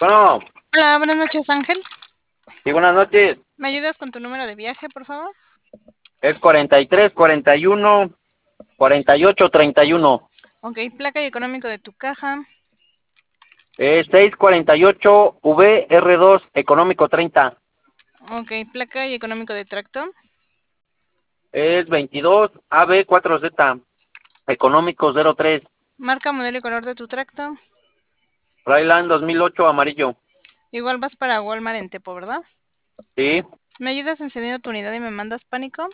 Bueno, Hola, buenas noches, Ángel. sí, buenas noches. ¿Me ayudas con tu número de viaje, por favor? Es 43, 41, 48, 31. Ok, placa y económico de tu caja. Es 648 VR2 económico 30. Ok, placa y económico de tracto. Es 22 AB4Z económico 03. Marca, modelo y color de tu tracto. Rayland 2008 amarillo. Igual vas para Walmart en Tepo, ¿verdad? Sí, ¿Me ayudas encendiendo tu unidad y me mandas pánico?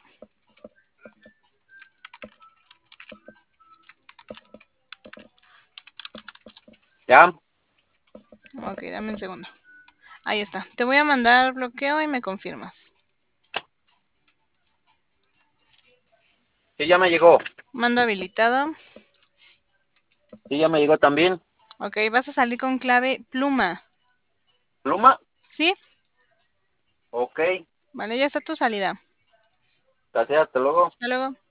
ya. Ok, dame un segundo. Ahí está. Te voy a mandar bloqueo y me confirmas. Sí, ya me llegó. Mando habilitado. Sí, ya me llegó también. Ok, vas a salir con clave pluma. Pluma. ¿Sí? Ok. Vale, ya está tu salida. Gracias, hasta luego. Hasta luego.